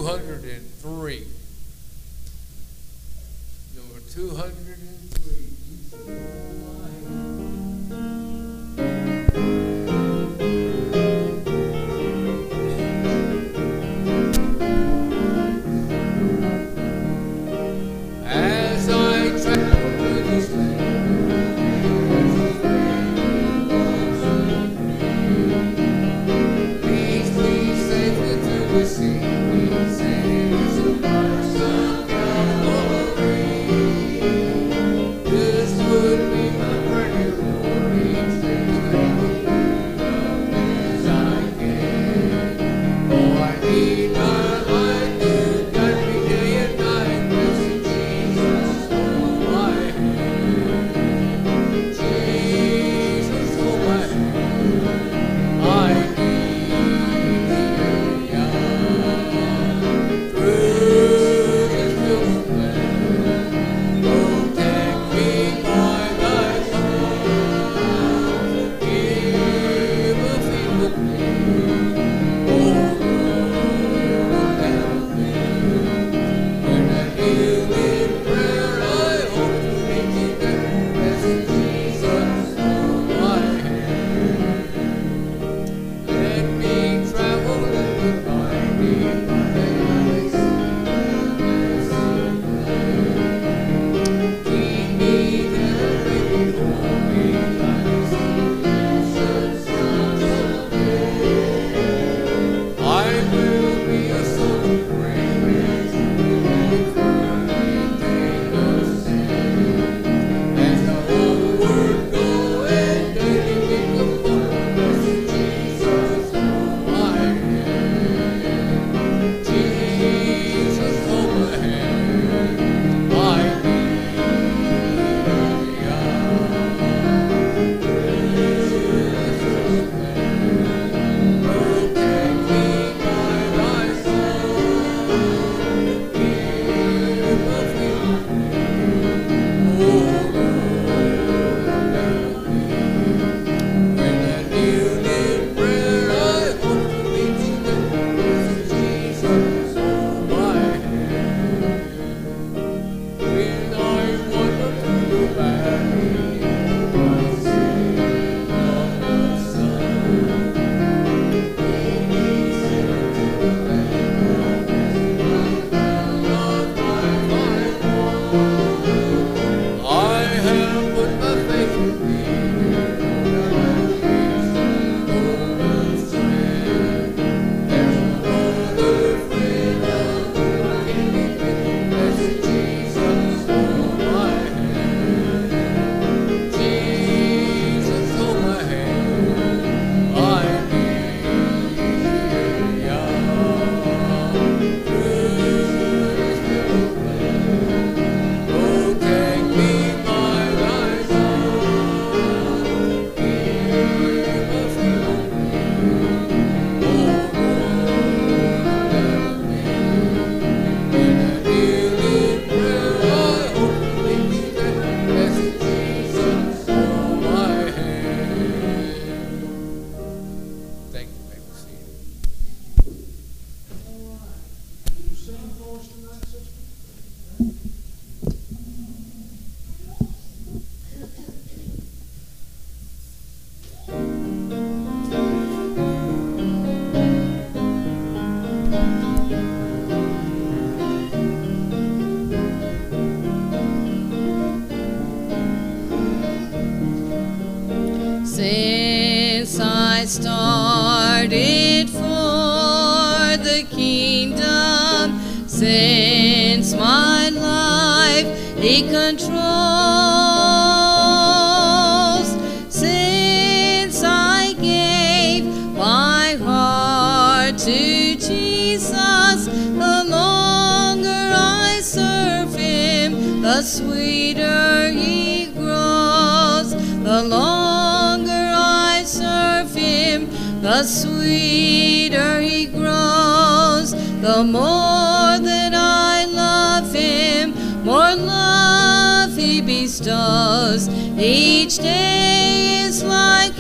203. Number 203. As I travel through this land, please, please save me through the sea. Saves the marks of Calvary. This would be my pretty Lord. Each day as I can. Oh, I need my light to guide me day and night. Blessed Jesus, hold my hand. Jesus, hold my hand. I need thee through this beautiful land. Protect me by thy power. Give a feeble plea. Oh Lord, help me. When I kneel in prayer, I hope to meet thee there. Blessed Jesus, hold my hand. Let me travel in the binding paths. Keep me there, make me holy, like Jesus I will be a soldier brave, and take a stand. As the whole world goeth, daily make a point. Blessed Jesus, hold my hand. Jesus, hold my hand. I need protect me by thy sword. Give a feeble plea. Oh Lord, help me. When I kneel in prayer, I hope to meet thee there. Blessed Jesus, hold my hand. When I wander through the valley of sin of the sun, lead me safe to the land of my life. I have put my faith in thee, golden strand. There's no other friend of whom I can depend. Blessed Jesus, hold my hand. Jesus, hold my hand. I need thee through this beautiful land. Protect me by thy power. Give a feeble plea. Oh Lord, help me. When I kneel in prayer, I hope to meet thee there. Blessed Jesus, hold my hand. Thank you, may we see you. You sing for us tonight, sister? Since I started for the kingdom, since my life He controls, since I gave my heart to Jesus, the longer I serve Him, the sweeter He grows. The longer I serve Him, the sweeter He grows. The more that I love Him, more love He bestows. Each day is like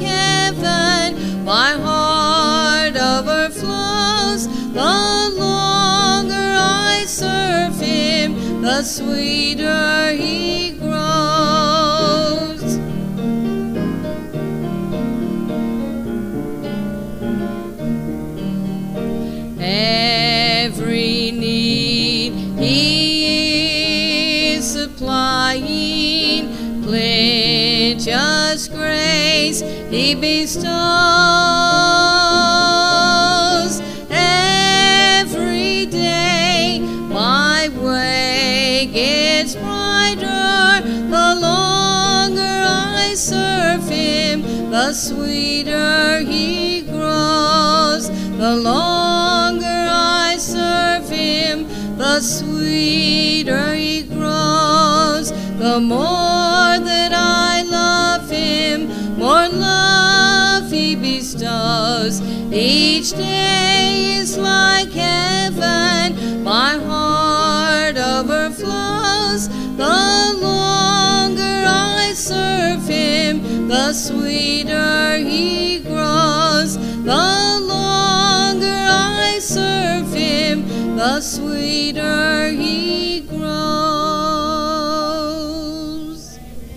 heaven, my heart overflows. The longer the sweeter he grows. Every need he is supplying, plenteous grace he bestows. Every day my way gets brighter, the longer I serve him, the sweeter he grows. The longer I serve him, the sweeter he grows. The more that I love him, more love he bestows. Each day is like heaven, my heart overflows. The longer I serve him, the sweeter he grows. The longer I serve him, the sweeter he grows.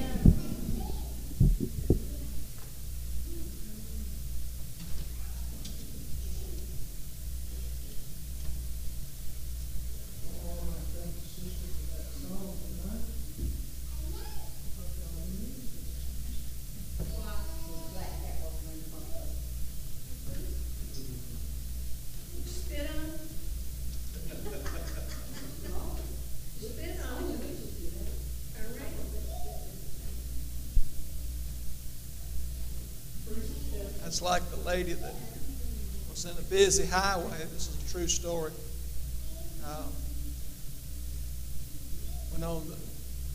It's like the lady that was in a busy highway. This is a true story. Went on the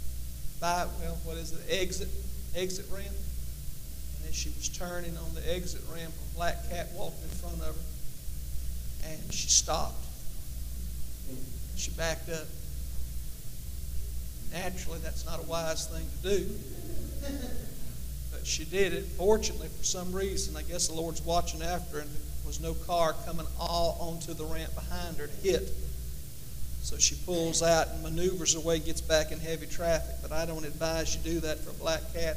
exit ramp. And as she was turning on the exit ramp, a black cat walked in front of her. And she stopped. She backed up. Naturally, that's not a wise thing to do. But she did it. Fortunately, for some reason, I guess the Lord's watching after her, and there was no car coming all onto the ramp behind her to hit. So she pulls out and maneuvers her way, gets back in heavy traffic. But I don't advise you do that for a black cat.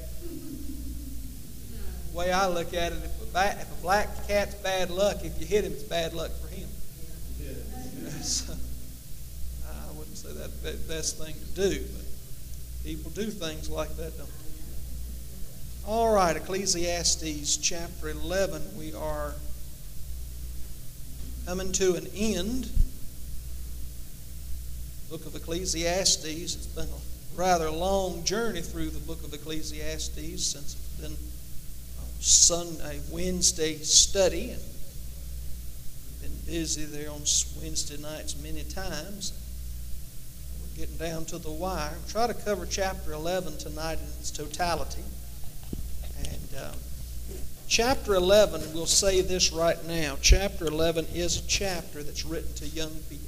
The way I look at it, if a black cat's bad luck, if you hit him, it's bad luck for him. So, I wouldn't say that's the best thing to do, but people do things like that, don't they? All right, Ecclesiastes chapter 11. We are coming to an end. Book of Ecclesiastes. It's been a rather long journey through the book of Ecclesiastes since it's been a Wednesday study. And we've been busy there on Wednesday nights many times. We're getting down to the wire. We'll try to cover chapter 11 tonight in its totality. And chapter 11, we'll say this right now. Chapter 11 is a chapter that's written to young people.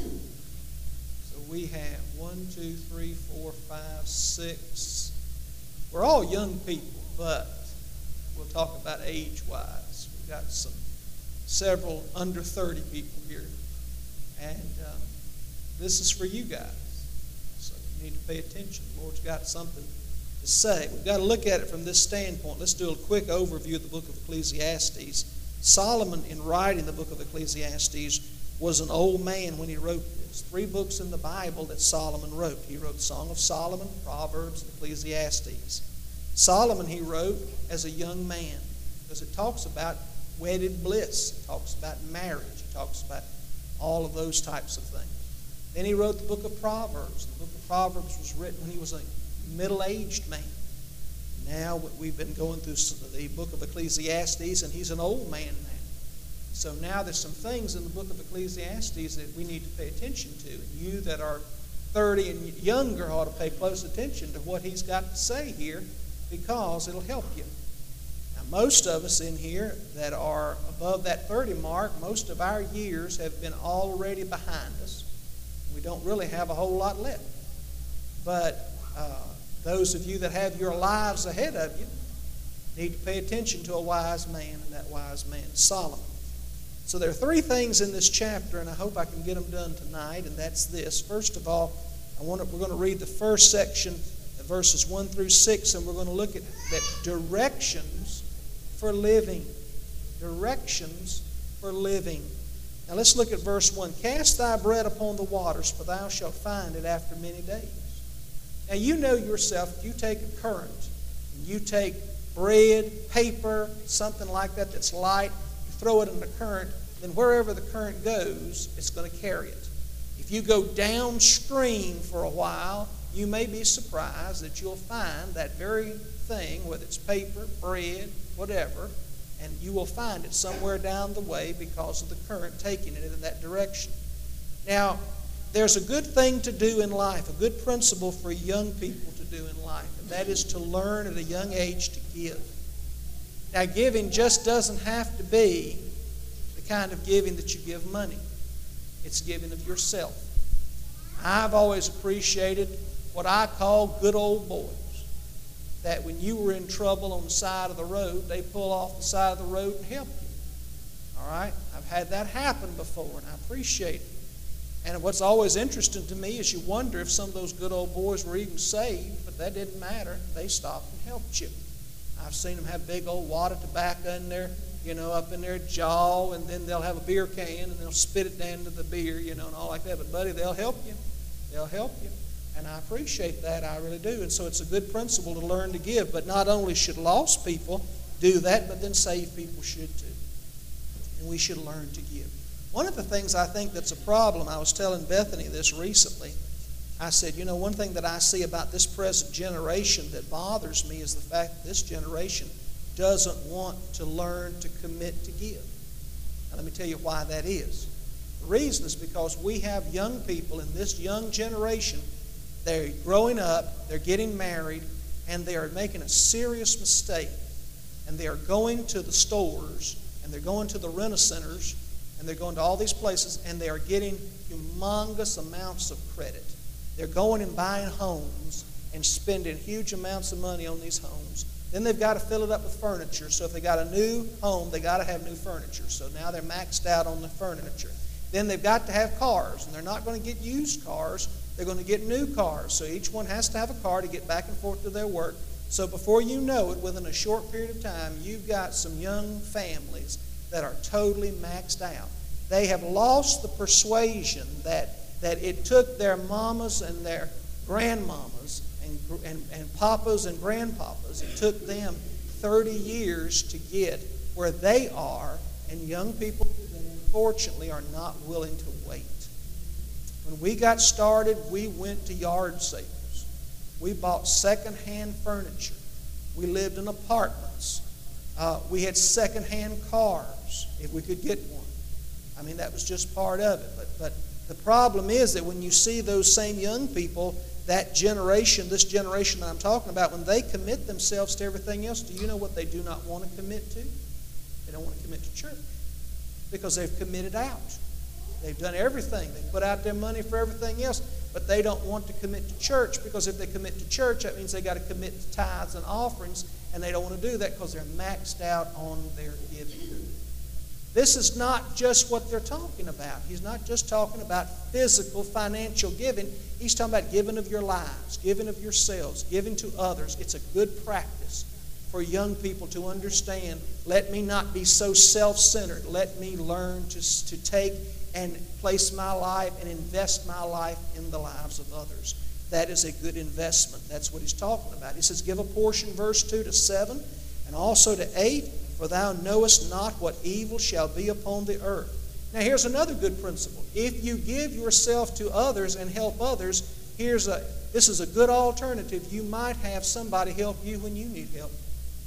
So we have 1, 2, 3, 4, 5, 6. We're all young people, but we'll talk about age-wise. We've got several under 30 people here. And this is for you guys. So you need to pay attention. The Lord's got something to say. We've got to look at it from this standpoint. Let's do a quick overview of the book of Ecclesiastes. Solomon, in writing the book of Ecclesiastes, was an old man when he wrote this. 3 books in the Bible that Solomon wrote. He wrote Song of Solomon, Proverbs, and Ecclesiastes. Solomon he wrote as a young man because it talks about wedded bliss. It talks about marriage. It talks about all of those types of things. Then he wrote the book of Proverbs. The book of Proverbs was written when he was a middle-aged man. Now we've been going through the book of Ecclesiastes, and he's an old man now. So now there's some things in the book of Ecclesiastes that we need to pay attention to. And you that are 30 and younger ought to pay close attention to what he's got to say here, because it'll help you. Now, most of us in here that are above that 30 mark, most of our years have been already behind us. We don't really have a whole lot left. But those of you that have your lives ahead of you need to pay attention to a wise man, and that wise man is Solomon. So there are 3 things in this chapter, and I hope I can get them done tonight, and that's this. First of all, We're going to read the first section, verses 1 through 6, and we're going to look at that directions for living. Directions for living. Now let's look at verse 1. Cast thy bread upon the waters, for thou shalt find it after many days. Now you know yourself, if you take a current, and you take bread, paper, something like that that's light, you throw it in the current, then wherever the current goes, it's going to carry it. If you go downstream for a while, you may be surprised that you'll find that very thing, whether it's paper, bread, whatever, and you will find it somewhere down the way because of the current taking it in that direction. Now, there's a good thing to do in life, a good principle for young people to do in life, and that is to learn at a young age to give. Now, giving just doesn't have to be the kind of giving that you give money. It's giving of yourself. I've always appreciated what I call good old boys, that when you were in trouble on the side of the road, they pull off the side of the road and help you. All right? I've had that happen before, and I appreciate it. And what's always interesting to me is you wonder if some of those good old boys were even saved, but that didn't matter. They stopped and helped you. I've seen them have big old wad of tobacco in there, up in their jaw, and then they'll have a beer can, and they'll spit it down to the beer, and all like that. But, buddy, they'll help you. They'll help you. And I appreciate that. I really do. And so it's a good principle to learn to give. But not only should lost people do that, but then saved people should too. And we should learn to give. One of the things I think that's a problem, I was telling Bethany this recently. I said, one thing that I see about this present generation that bothers me is the fact that this generation doesn't want to learn to commit to give. Now, let me tell you why that is. The reason is because we have young people in this young generation. They're growing up, they're getting married, and they are making a serious mistake. And they are going to the stores, and they're going to the rent-a-centers, and they're going to all these places, and they are getting humongous amounts of credit. They're going and buying homes and spending huge amounts of money on these homes. Then they've got to fill it up with furniture. So if they got a new home, they got to have new furniture. So now they're maxed out on the furniture. Then they've got to have cars, and they're not going to get used cars. They're going to get new cars. So each one has to have a car to get back and forth to their work. So before you know it, within a short period of time, you've got some young families that are totally maxed out. They have lost the persuasion that it took their mamas and their grandmamas and papas and grandpapas, it took them 30 years to get where they are, and young people today, unfortunately, are not willing to wait. When we got started, we went to yard sales. We bought secondhand furniture. We lived in apartments. We had secondhand cars, if we could get one. I mean, that was just part of it. But the problem is that when you see those same young people, that generation, this generation that I'm talking about, when they commit themselves to everything else, do you know what they do not want to commit to? They don't want to commit to church because they've committed out. They've done everything. They put out their money for everything else, but they don't want to commit to church because if they commit to church, that means they got to commit to tithes and offerings, and they don't want to do that because they're maxed out on their giving. This is not just what they're talking about. He's not just talking about physical, financial giving. He's talking about giving of your lives, giving of yourselves, giving to others. It's a good practice for young people to understand. Let me not be so self-centered. Let me learn to take and place my life and invest my life in the lives of others. That is a good investment. That's what he's talking about. He says, give a portion, verse 2 to 7, and also to 8, for thou knowest not what evil shall be upon the earth. Now here's another good principle. If you give yourself to others and help others, this is a good alternative. You might have somebody help you when you need help.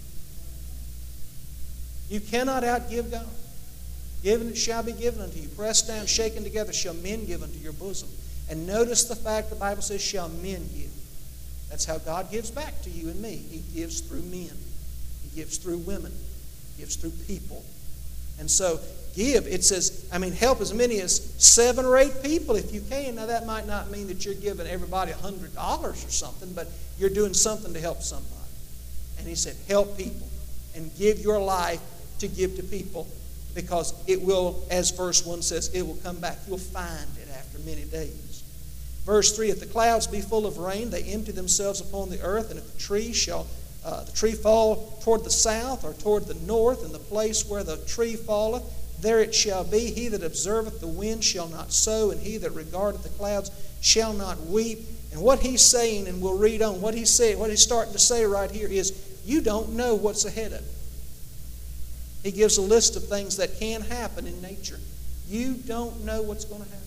You cannot outgive God. Given it shall be given unto you. Pressed down, shaken together, shall men give unto your bosom. And notice the fact the Bible says, shall men give. That's how God gives back to you and me. He gives through men. He gives through women. He gives through people. And so, give, it says, help as many as 7 or 8 people if you can. Now, that might not mean that you're giving everybody $100 or something, but you're doing something to help somebody. And he said, help people and give your life to give to people, because it will, as verse 1 says, it will come back. You'll find it after many days. Verse 3, if the clouds be full of rain, they empty themselves upon the earth, and if the tree fall toward the south or toward the north, in the place where the tree falleth, there it shall be. He that observeth the wind shall not sow, and he that regardeth the clouds shall not weep. And what he's saying, and we'll read on, what he's starting to say right here is, you don't know what's ahead of you. He gives a list of things that can happen in nature. You don't know what's going to happen.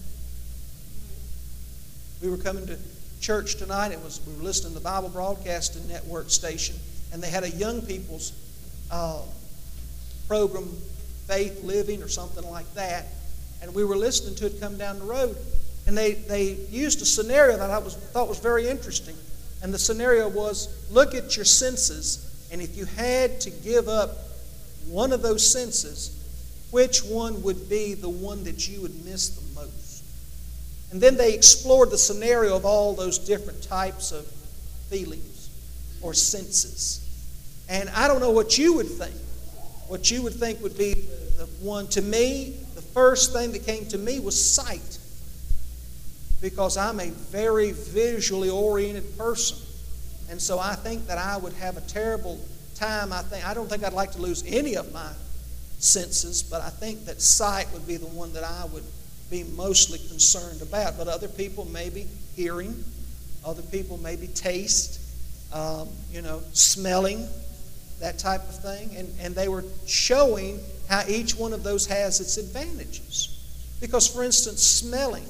We were coming to church tonight. We were listening to the Bible Broadcasting Network station, and they had a young people's program, Faith Living or something like that. And we were listening to it come down the road. And they used a scenario that I thought was very interesting. And the scenario was, look at your senses, and if you had to give up one of those senses, which one would be the one that you would miss the most? And then they explored the scenario of all those different types of feelings or senses. And I don't know what you would think. What you would think would be the one. To me, the first thing that came to me was sight. Because I'm a very visually oriented person. And so I think that I would have a terrible time. I don't think I'd like to lose any of my senses, but I think that sight would be the one that I would be mostly concerned about. But other people maybe hearing, other people maybe taste, smelling, that type of thing. And they were showing how each one of those has its advantages. Because, for instance, smelling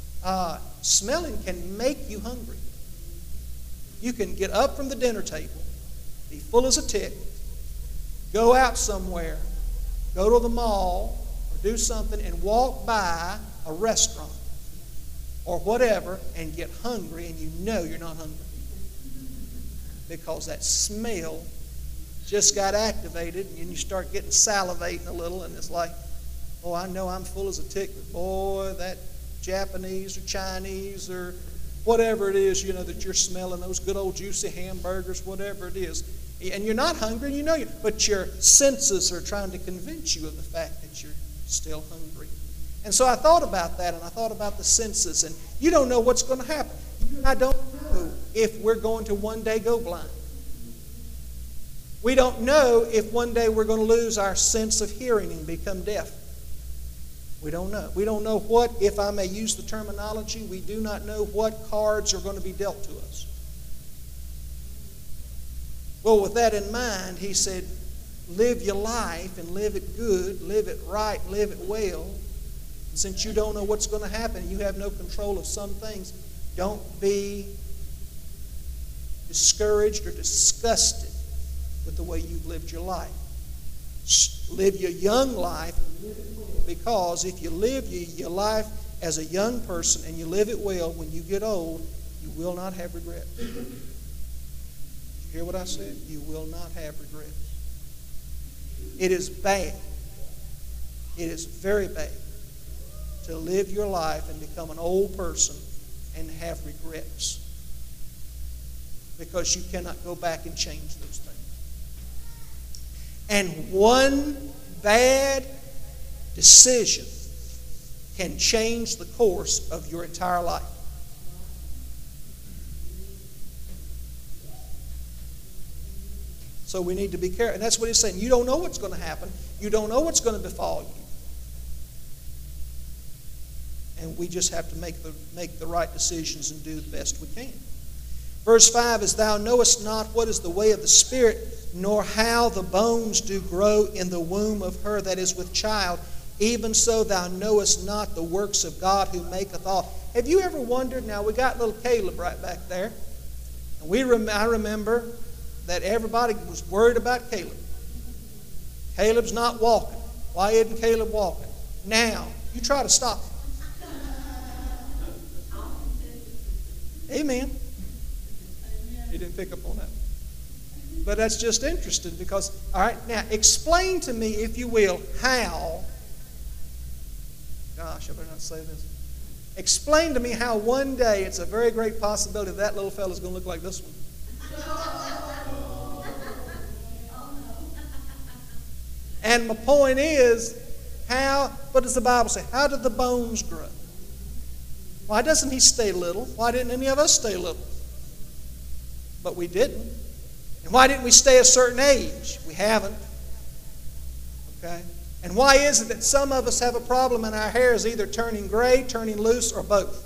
can make you hungry. You can get up from the dinner table, be full as a tick, go out somewhere, go to the mall, or do something, and walk by a restaurant or whatever and get hungry, and you know you're not hungry because that smell just got activated, and you start getting salivating a little, and it's like, oh, I know I'm full as a tick, but boy, that Japanese or Chinese or whatever it is, that you're smelling, those good old juicy hamburgers, whatever it is. And you're not hungry, but your senses are trying to convince you of the fact that you're still hungry. And so I thought about that, and I thought about the senses, and you don't know what's going to happen. I don't know if we're going to one day go blind. We don't know if one day we're going to lose our sense of hearing and become deaf. We don't know. We don't know what, if I may use the terminology, we do not know what cards are going to be dealt to us. Well, with that in mind, he said, live your life and live it good, live it right, live it well. And since you don't know what's going to happen, you have no control of some things, don't be discouraged or disgusted with the way you've lived your life. Live your young life, because if you live your life as a young person and you live it well, when you get old, you will not have regrets. Did you hear what I said? You will not have regrets. It is bad. It is very bad to live your life and become an old person and have regrets, because you cannot go back and change those things. And one bad decision can change the course of your entire life. So we need to be careful. And that's what he's saying. You don't know what's going to happen. You don't know what's going to befall you. And we just have to make the right decisions and do the best we can. Verse 5 is, thou knowest not what is the way of the Spirit, nor how the bones do grow in the womb of her that is with child. Even so thou knowest not the works of God who maketh all. Have you ever wondered? Now, we got little Caleb right back there. And I remember that everybody was worried about Caleb. Caleb's not walking. Why isn't Caleb walking? Now, you try to stop him. Amen. He didn't pick up on that. But that's just interesting because, all right, now explain to me, if you will, how, gosh, I better not say this. Explain to me how one day it's a very great possibility that little fella's going to look like this one. And my point is, what does the Bible say? How do the bones grow? Why doesn't he stay little? Why didn't any of us stay little? But we didn't. And why didn't we stay a certain age? We haven't. Okay? And why is it that some of us have a problem and our hair is either turning gray, turning loose, or both?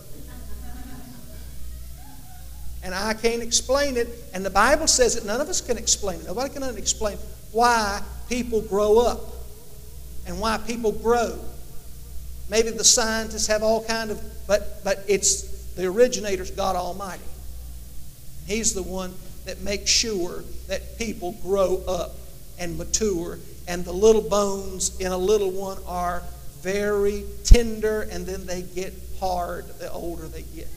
And I can't explain it. And the Bible says that none of us can explain it. Nobody can explain why people grow up and why people grow. Maybe the scientists have all kind of, but it's the originator's God Almighty. He's the one that makes sure that people grow up and mature, and the little bones in a little one are very tender, and then they get hard the older they get.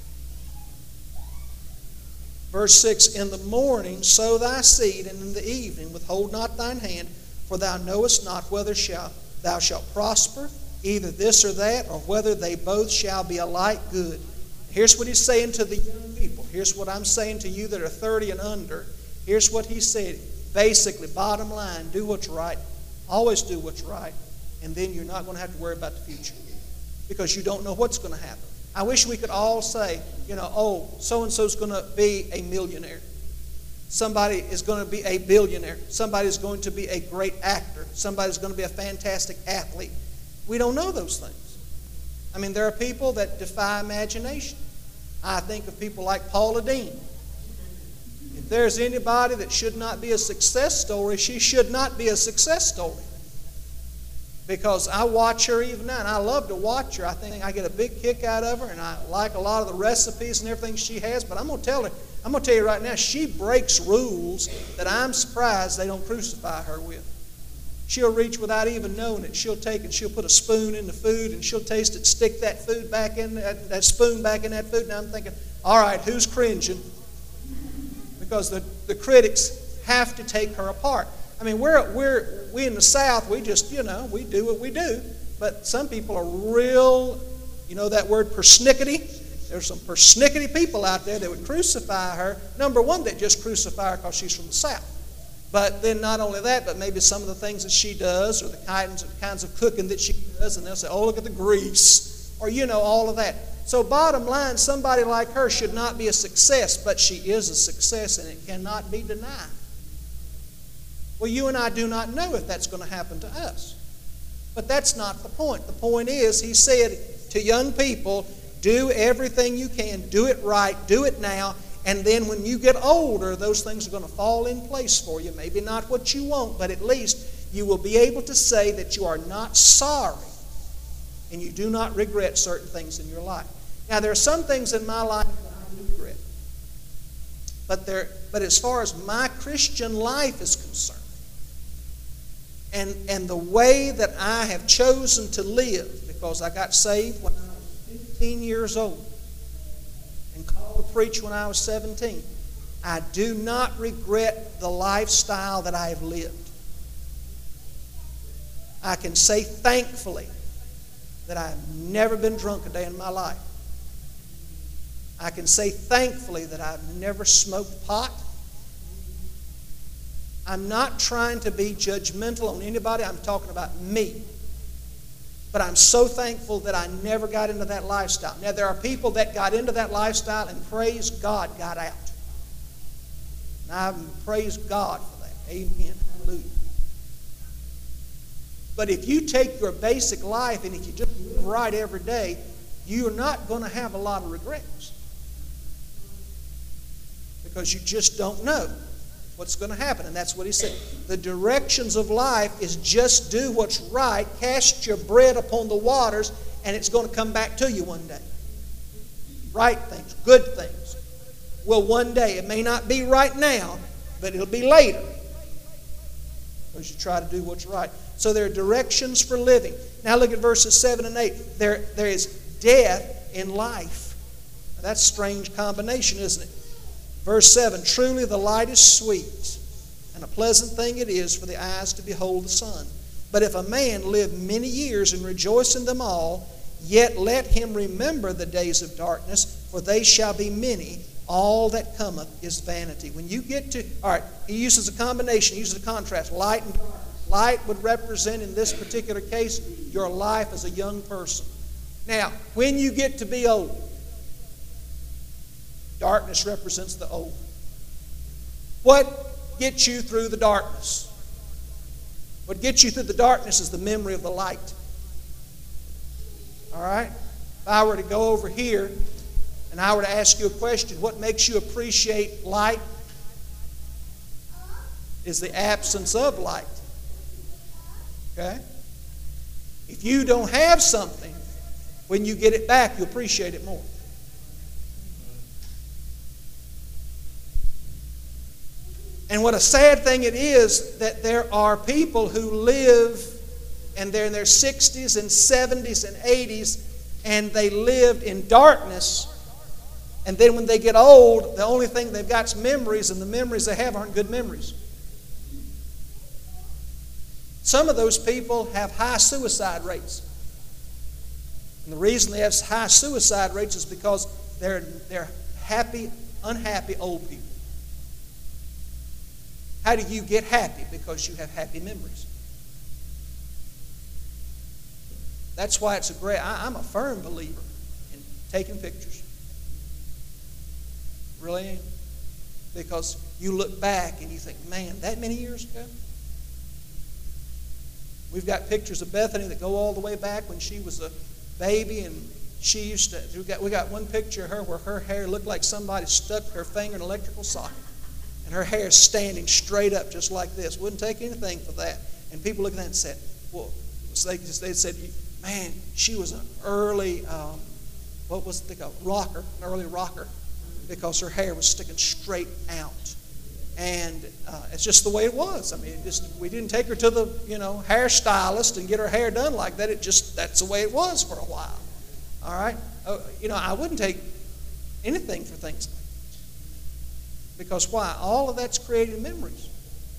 Verse 6, in the morning sow thy seed, and in the evening withhold not thine hand, for thou knowest not whether thou shalt prosper, either this or that, or whether they both shall be alike good. Here's what he's saying to the young people. Here's what I'm saying to you that are 30 and under. Here's what he said. Basically, bottom line, do what's right. Always do what's right. And then you're not going to have to worry about the future, because you don't know what's going to happen. I wish we could all say, oh, so-and-so's going to be a millionaire. Somebody is going to be a billionaire. Somebody's going to be a great actor. Somebody's going to be a fantastic athlete. We don't know those things. I mean, there are people that defy imagination. I think of people like Paula Deen. If there's anybody that should not be a success story, she should not be a success story. Because I watch her even now, and I love to watch her. I think I get a big kick out of her, and I like a lot of the recipes and everything she has. But I'm going to tell you right now, she breaks rules that I'm surprised they don't crucify her with. She'll reach without even knowing it. She'll take and she'll put a spoon in the food, and she'll taste it, stick that food back in that spoon back in that food. And I'm thinking, all right, who's cringing? Because the critics have to take her apart. I mean, we in the South, we just, we do what we do. But some people are real, that word persnickety? There's some persnickety people out there that would crucify her. Number one, they just crucify her because she's from the South. But then not only that, but maybe some of the things that she does, or the kinds of cooking that she does, and they'll say, oh, look at the grease, or all of that. So bottom line, somebody like her should not be a success, but she is a success, and it cannot be denied. Well, you and I do not know if that's going to happen to us. But that's not the point. The point is, he said to young people, do everything you can, do it right, do it now, and then when you get older, those things are going to fall in place for you. Maybe not what you want, but at least you will be able to say that you are not sorry and you do not regret certain things in your life. Now, there are some things in my life that I do regret. But as far as my Christian life is concerned, and the way that I have chosen to live, because I got saved when I was 15 years old and called to preach when I was 17, I do not regret the lifestyle that I have lived. I can say thankfully that I've never been drunk a day in my life. I can say thankfully that I've never smoked pot. I'm not trying to be judgmental on anybody. I'm talking about me. But I'm so thankful that I never got into that lifestyle. Now, there are people that got into that lifestyle and praise God got out. And I praise God for that. Amen. Hallelujah. But if you take your basic life and if you just live right every day, you're not going to have a lot of regrets. Because you just don't know what's going to happen. And that's what he said. The directions of life is just do what's right, cast your bread upon the waters, and it's going to come back to you one day. Right things, good things. Well, one day, it may not be right now, but it'll be later. Because you try to do what's right. So there are directions for living. Now look at verses 7 and 8. There is death in life. Now, that's a strange combination, isn't it? Verse 7, truly the light is sweet, and a pleasant thing it is for the eyes to behold the sun. But if a man live many years and rejoice in them all, yet let him remember the days of darkness, for they shall be many. All that cometh is vanity. When you get to, all right, he uses a combination, he uses a contrast, light and darkness. Light would represent, in this particular case, your life as a young person. Now, when you get to be old, darkness represents the old. What gets you through the darkness? What gets you through the darkness is the memory of the light. All right? If I were to go over here and I were to ask you a question, what makes you appreciate light? Is the absence of light. Okay? If you don't have something, when you get it back, you appreciate it more. And what a sad thing it is that there are people who live and they're in their 60s and 70s and 80s and they lived in darkness, and then when they get old, the only thing they've got is memories, and the memories they have aren't good memories. Some of those people have high suicide rates. And the reason they have high suicide rates is because they're happy, unhappy old people. How do you get happy? Because you have happy memories. That's why it's I'm a firm believer in taking pictures. Really am. Because you look back and you think, man, that many years ago? We've got pictures of Bethany that go all the way back when she was a baby, and she used to, we got one picture of her where her hair looked like somebody stuck her finger in an electrical socket. And her hair is standing straight up just like this. Wouldn't take anything for that. And people look at that and said, well, they said, man, she was an early, what was it called? Rocker, an early rocker, because her hair was sticking straight out. And it's just the way it was. I mean, we didn't take her to the, hairstylist and get her hair done like that. That's the way it was for a while. All right? I wouldn't take anything for things like that. Because why? All of that's created memories.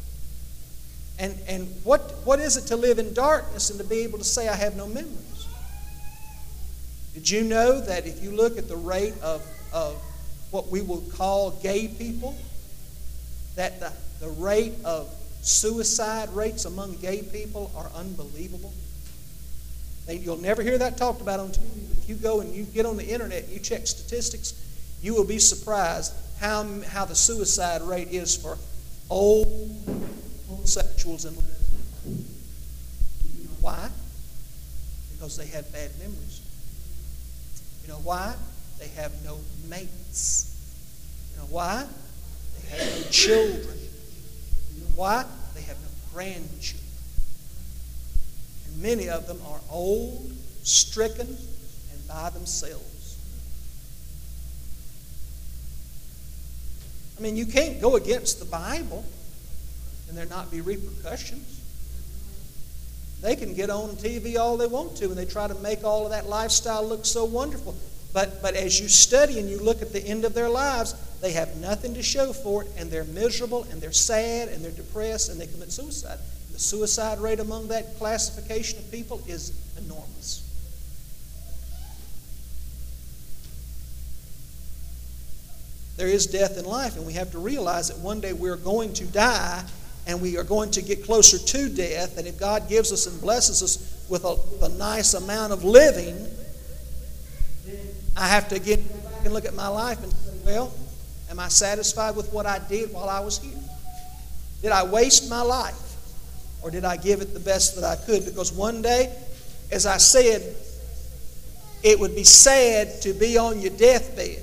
And what is it to live in darkness and to be able to say, I have no memories? Did you know that if you look at the rate of what we will call gay people, that the rate of suicide rates among gay people are unbelievable? You'll never hear that talked about on TV. If you go and you get on the internet and you check statistics, you will be surprised how the suicide rate is for old homosexuals and lesbians. Why? Because they have bad memories. You know why? They have no mates. You know why? They have no children. You know why? They have no grandchildren. And many of them are old, stricken, and by themselves. I mean, you can't go against the Bible and there not be repercussions. They can get on TV all they want to, and they try to make all of that lifestyle look so wonderful. But as you study and you look at the end of their lives, they have nothing to show for it, and they're miserable, and they're sad, and they're depressed, and they commit suicide. The suicide rate among that classification of people is enormous. There is death in life, and we have to realize that one day we're going to die, and we are going to get closer to death. And if God gives us and blesses us with a nice amount of living, I have to again go back and look at my life and say, well, am I satisfied with what I did while I was here? Did I waste my life? Or did I give it the best that I could? Because one day, as I said, it would be sad to be on your deathbed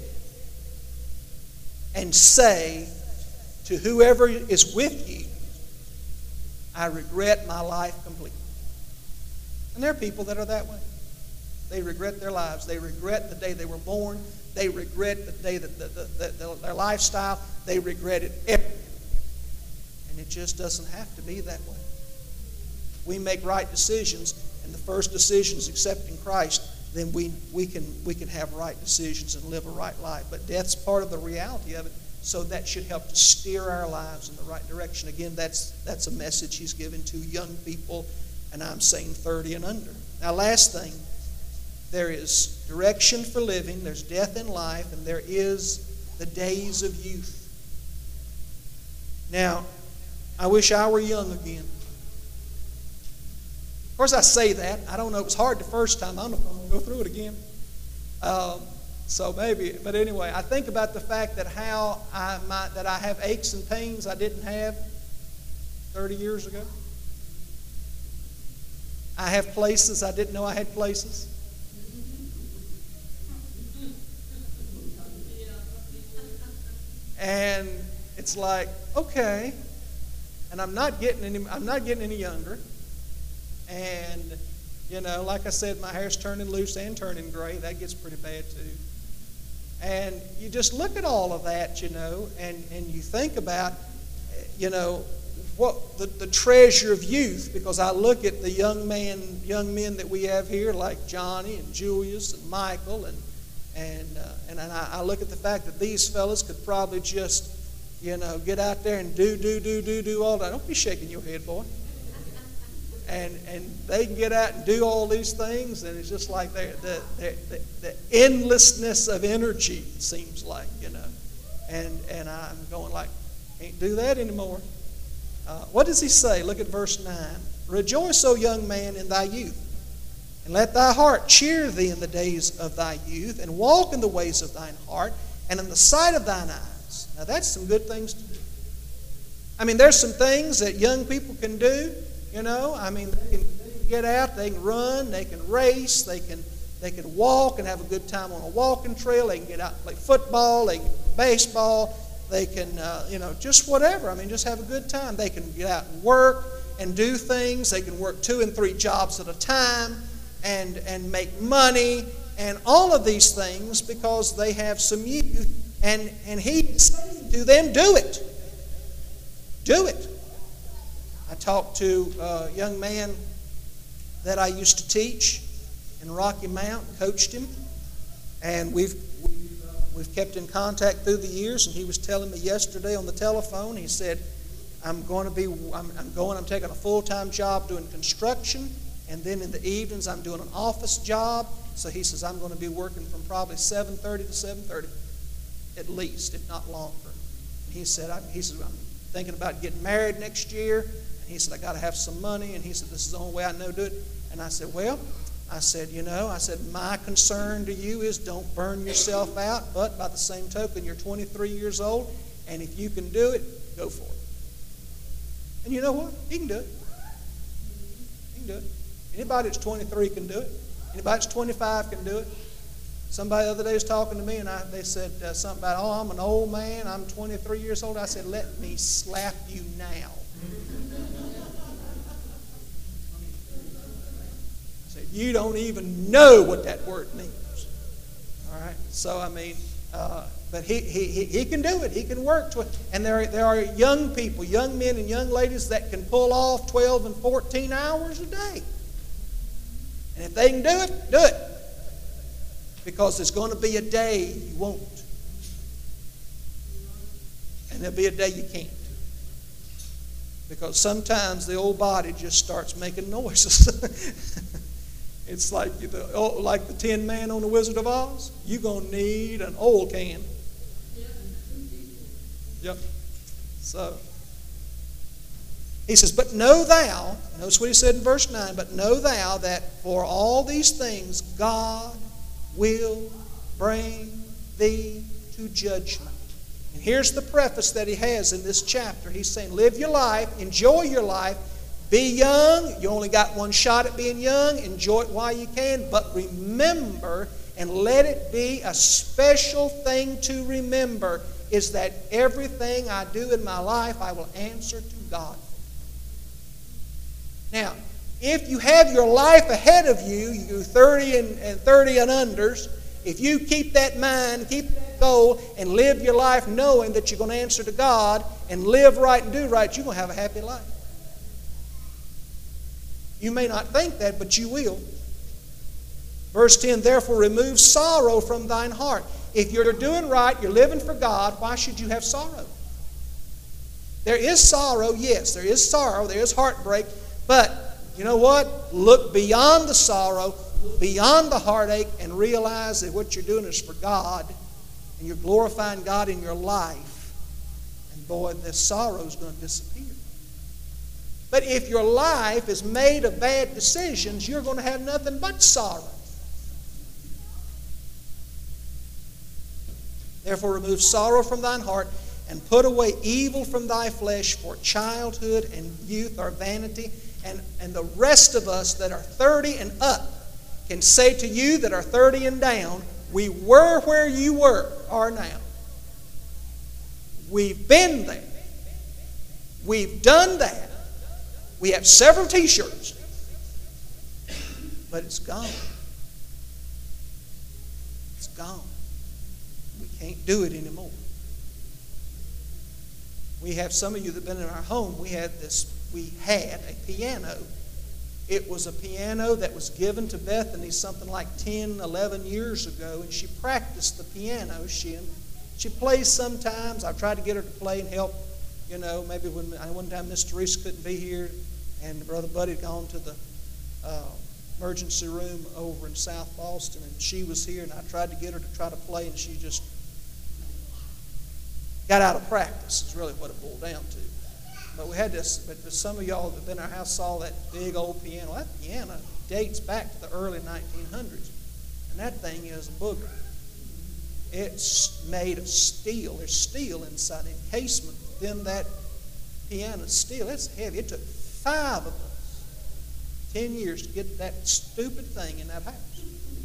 and say to whoever is with you, I regret my life completely. And there are people that are that way. They regret their lives. They regret the day they were born. They regret the day that their lifestyle. They regret it everything. And it just doesn't have to be that way. We make right decisions, and the first decision is accepting Christ. Then we can have right decisions and live a right life. But death's part of the reality of it, so that should help to steer our lives in the right direction. Again, that's a message he's given to young people, and I'm saying 30 and under. Now, last thing, there is direction for living, there's death in life, and there is the days of youth. Now, I wish I were young again. Of course, I say that. I don't know. It was hard the first time. I don't know if I'm going to go through it again. So maybe. But anyway, I think about the fact that that I have aches and pains I didn't have 30 years ago. I have places I didn't know I had places. And it's like, okay, and I'm not getting any younger. And like I said, my hair's turning loose and turning gray. That gets pretty bad too. And you just look at all of that, and you think about, what the treasure of youth, because I look at the young men that we have here, like Johnny and Julius and Michael, and I look at the fact that these fellas could probably just, get out there and do all that. Don't be shaking your head, boy. And they can get out and do all these things, and it's just like the endlessness of energy, it seems like, And I'm going like, can't do that anymore. What does he say? Look at verse 9. Rejoice, O young man, in thy youth, and let thy heart cheer thee in the days of thy youth, and walk in the ways of thine heart, and in the sight of thine eyes. Now that's some good things to do. I mean, there's some things that young people can do. They can get out, they can run, they can race, they can walk and have a good time on a walking trail. They can get out and play football, they can play baseball, they can, just whatever. I mean, just have a good time. They can get out and work and do things. They can work 2 and 3 jobs at a time and make money and all of these things because they have some youth. And he's saying to them, do it. Do it. I talked to a young man that I used to teach in Rocky Mount, coached him, and we've kept in contact through the years. And he was telling me yesterday on the telephone, he said, I'm taking a full-time job doing construction, and then in the evenings I'm doing an office job. So he says I'm going to be working from probably 7:30 to 7:30, at least, if not longer. And he said I'm thinking about getting married next year. And he said, I got to have some money. And he said, this is the only way I know to do it. And I said, my concern to you is don't burn yourself out. But by the same token, you're 23 years old. And if you can do it, go for it. And you know what? He can do it. He can do it. Anybody that's 23 can do it. Anybody that's 25 can do it. Somebody the other day was talking to me, and they said something about, I'm an old man, I'm 23 years old. I said, let me slap you now. I said, you don't even know what that word means. All right? So, but he can do it. He can work to it. And there are young people, young men and young ladies that can pull off 12 and 14 hours a day. And if they can do it, do it. Because there's going to be a day you won't. And there'll be a day you can't. Because sometimes the old body just starts making noises. It's like the Tin Man on the Wizard of Oz. You're going to need an oil can. Yep. So, he says, but know thou, notice what he said in verse 9, but know thou that for all these things God will bring thee to judgment. And here's the preface that he has in this chapter. He's saying, live your life, enjoy your life, be young. You only got one shot at being young. Enjoy it while you can. But remember, and let it be a special thing to remember, is that everything I do in my life, I will answer to God. Now, if you have your life ahead of you, you 30 and 30 and unders, if you keep that mind, keep that goal, and live your life knowing that you're going to answer to God and live right and do right, you're going to have a happy life. You may not think that, but you will. Verse 10, therefore remove sorrow from thine heart. If you're doing right, you're living for God, why should you have sorrow? There is sorrow, yes, there is sorrow, there is heartbreak, but you know what? Look beyond the sorrow, beyond the heartache, and realize that what you're doing is for God, and you're glorifying God in your life. And boy, the sorrow is going to disappear. But if your life is made of bad decisions, you're going to have nothing but sorrow. Therefore remove sorrow from thine heart, and put away evil from thy flesh, for childhood and youth are vanity. And the rest of us that are 30 and up can say to you that are 30 and down, we were where you are now. We've been there. We've done that. We have several t-shirts. But it's gone. It's gone. We can't do it anymore. We have some of you that have been in our home. We had a piano. It was a piano that was given to Bethany something like 10, 11 years ago, and she practiced the piano. She plays sometimes. I've tried to get her to play and help. You know, maybe one time Miss Teresa couldn't be here, and Brother Buddy had gone to the emergency room over in South Boston, and she was here, and I tried to get her to try to play, and she just got out of practice is really what it boiled down to. But we had this, but some of y'all that have been in our house saw that big old piano. That piano dates back to the early 1900s. And that thing is a booger. It's made of steel. There's steel inside the encasement within that piano. Steel, it's heavy. It took 5 of us 10 years to get that stupid thing in that house.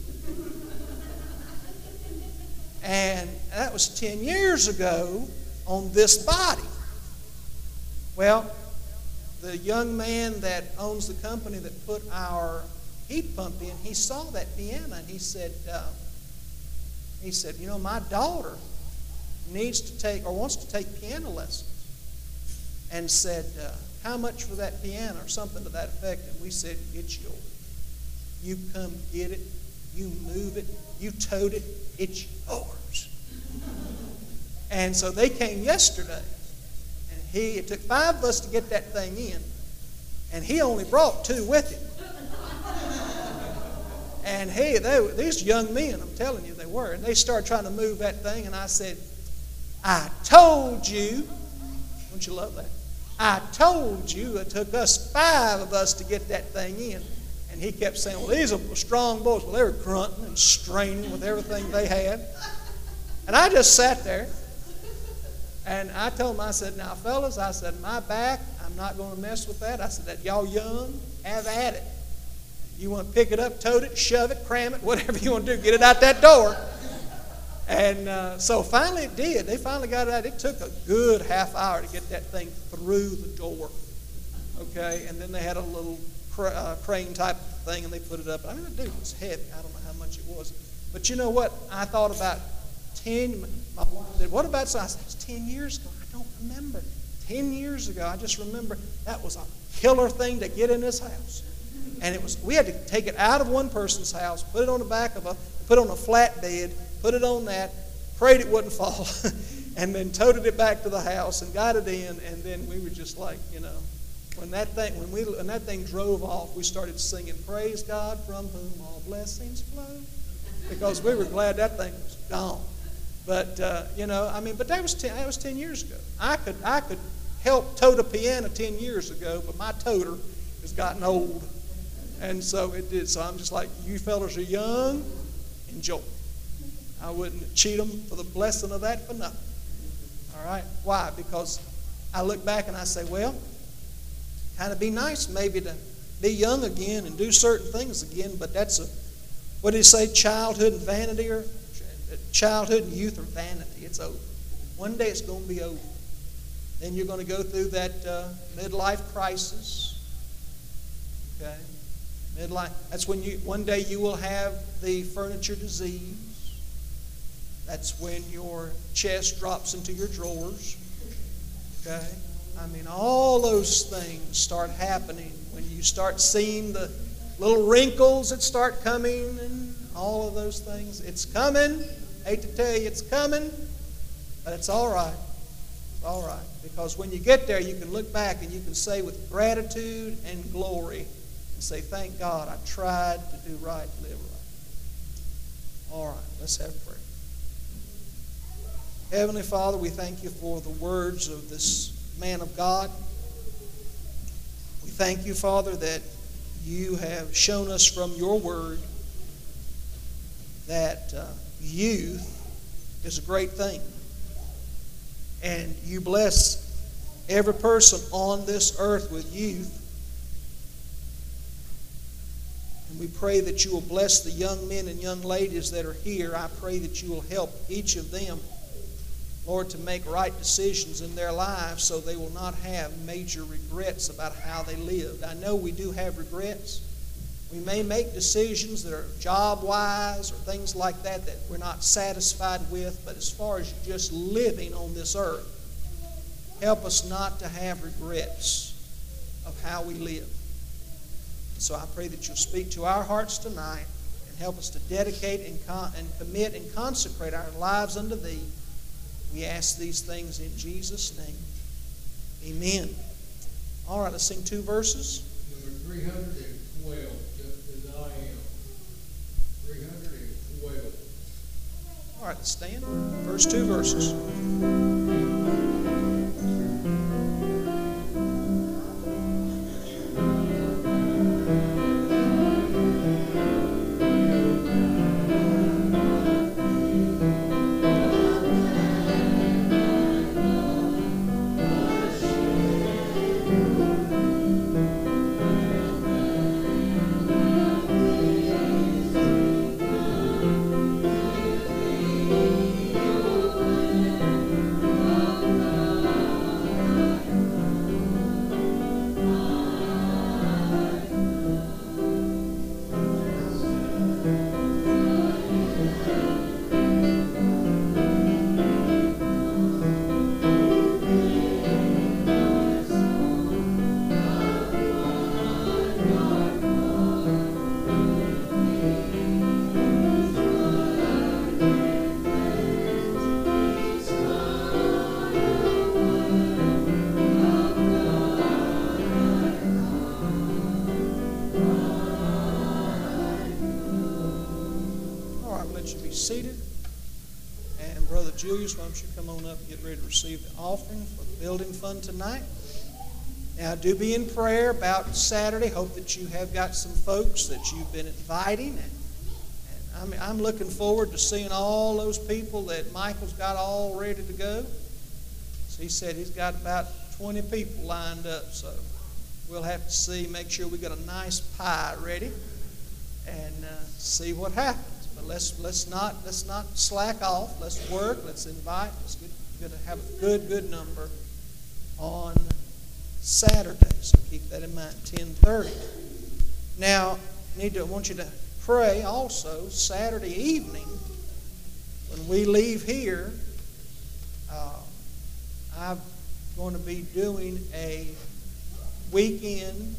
And that was 10 years ago on this body. Well, the young man that owns the company that put our heat pump in, he saw that piano and he said, you know, my daughter needs to take or wants to take piano lessons. And said, how much for that piano or something to that effect? And we said, it's yours. You come get it. You move it. You tote it. It's yours. And so they came yesterday. And it took 5 of us to get that thing in. And he only brought 2 with him. And these young men, I'm telling you, they were. And they started trying to move that thing. And I said, I told you. Don't you love that? I told you it took us 5 of us to get that thing in. And he kept saying, well, these are strong boys. Well, they were grunting and straining with everything they had. And I just sat there. And I told them, I said, now, fellas, I said, my back, I'm not going to mess with that. I said, that y'all young, have at it. You want to pick it up, tote it, shove it, cram it, whatever you want to do, get it out that door. And so finally it did. They finally got it out. It took a good half hour to get that thing through the door. Okay? And then they had a little crane type thing, and they put it up. I mean, the dude was heavy. I don't know how much it was. But you know what? I thought about 10. My wife said, what about so? I said, it was 10 years ago. I don't remember. 10 years ago, I just remember that was a killer thing to get in this house. And we had to take it out of one person's house, put it on the back of put it on a flat bed, put it on that, prayed it wouldn't fall, and then toted it back to the house and got it in. And then we were just like, you know, when that thing drove off, we started singing, "Praise God from whom all blessings flow," because we were glad that thing was gone. But you know, I mean, but that was 10 years ago. I could help tote a piano 10 years ago, but my toter has gotten old. And so it did. So I'm just like, you fellas are young, enjoy. I wouldn't cheat them for the blessing of that for nothing. All right? Why? Because I look back and I say, well, kind of be nice maybe to be young again and do certain things again, but that's what did he say, childhood and vanity, or childhood and youth are vanity. It's over. One day it's going to be over. Then you're going to go through that midlife crisis. Okay? Midlife. That's when one day you will have the furniture disease. That's when your chest drops into your drawers. Okay? I mean, all those things start happening when you start seeing the little wrinkles that start coming and all of those things. It's coming. I hate to tell you it's coming, but it's all right. It's all right. Because when you get there, you can look back and you can say with gratitude and glory, and say, thank God I tried to do right, live right. All right, let's have prayer. Heavenly Father, we thank you for the words of this man of God. We We thank you, Father, that you have shown us from your word that youth is a great thing. And you bless every person on this earth with youth. And we pray that you will bless the young men and young ladies that are here. I pray that you will help each of them, Lord, to make right decisions in their lives so they will not have major regrets about how they lived. I know we do have regrets. We may make decisions that are job-wise or things like that that we're not satisfied with, but as far as just living on this earth, help us not to have regrets of how we live. So I pray that you'll speak to our hearts tonight and help us to dedicate and commit and consecrate our lives unto Thee. We ask these things in Jesus' name. Amen. All right, let's sing 2 verses. Number 312, just as I am. 312. All right, let's stand. First 2 verses. Seated. And Brother Julius, why don't you come on up and get ready to receive the offering for the building fund tonight. Now, do be in prayer about Saturday. Hope that you have got some folks that you've been inviting. And I'm looking forward to seeing all those people that Michael's got all ready to go. So he said he's got about 20 people lined up. So we'll have to see, make sure we got a nice pie ready and see what happens. But let's not slack off. Let's work. Let's invite. Let's get to have a good number on Saturday. So keep that in mind. 10:30. Now, I want you to pray also Saturday evening when we leave here. I'm going to be doing a weekend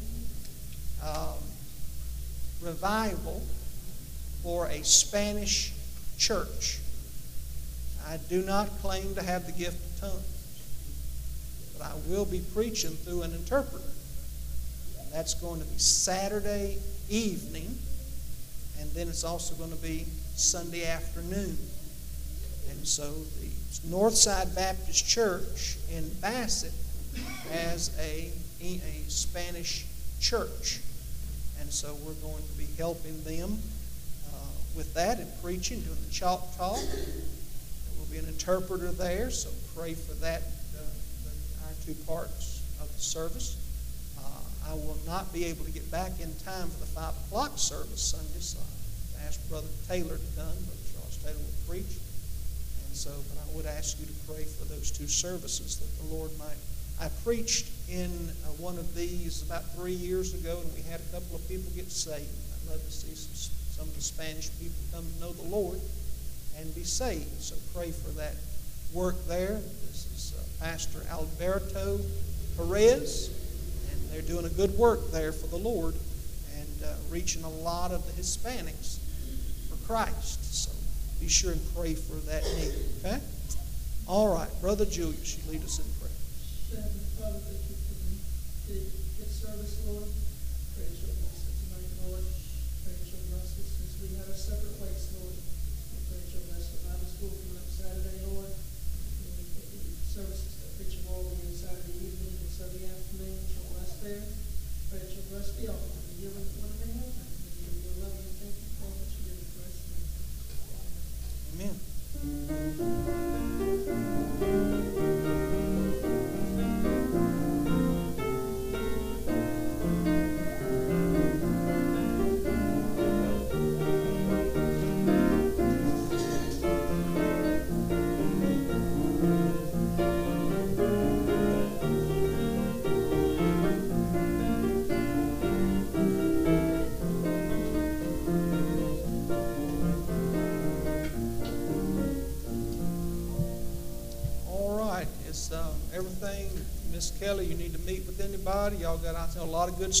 revival for a Spanish church. I do not claim to have the gift of tongues, but I will be preaching through an interpreter. And that's going to be Saturday evening, and then it's also going to be Sunday afternoon. And so the Northside Baptist Church in Bassett has a Spanish church. And so we're going to be helping them with that and preaching, doing the chalk talk. There will be an interpreter there, so pray for that, our 2 parts of the service. I will not be able to get back in time for the 5 o'clock service Sunday, so I asked Brother Taylor to come. Brother Charles Taylor will preach. And so, but I would ask you to pray for those 2 services that the Lord might. I preached in one of these about 3 years ago, and we had a couple of people get saved. I'd love to see some of the Spanish people come to know the Lord and be saved. So pray for that work there. This is Pastor Alberto Perez, and they're doing a good work there for the Lord and reaching a lot of the Hispanics for Christ. So be sure and pray for that need, okay? All right, Brother Julius, you lead us in prayer. Father, thank you for the gift service, Lord. Pray that you'll bless it tonight, Lord. Pray that you'll bless us as we have our separate plates, Lord. Pray that you'll bless the Bible school coming up Saturday, Lord. And the services that preaching will be on Saturday evening and Sunday afternoon, that you'll bless there. Amen. All right. Is everything, Miss Kelly, you need to meet with anybody? Y'all got, I think, a lot of good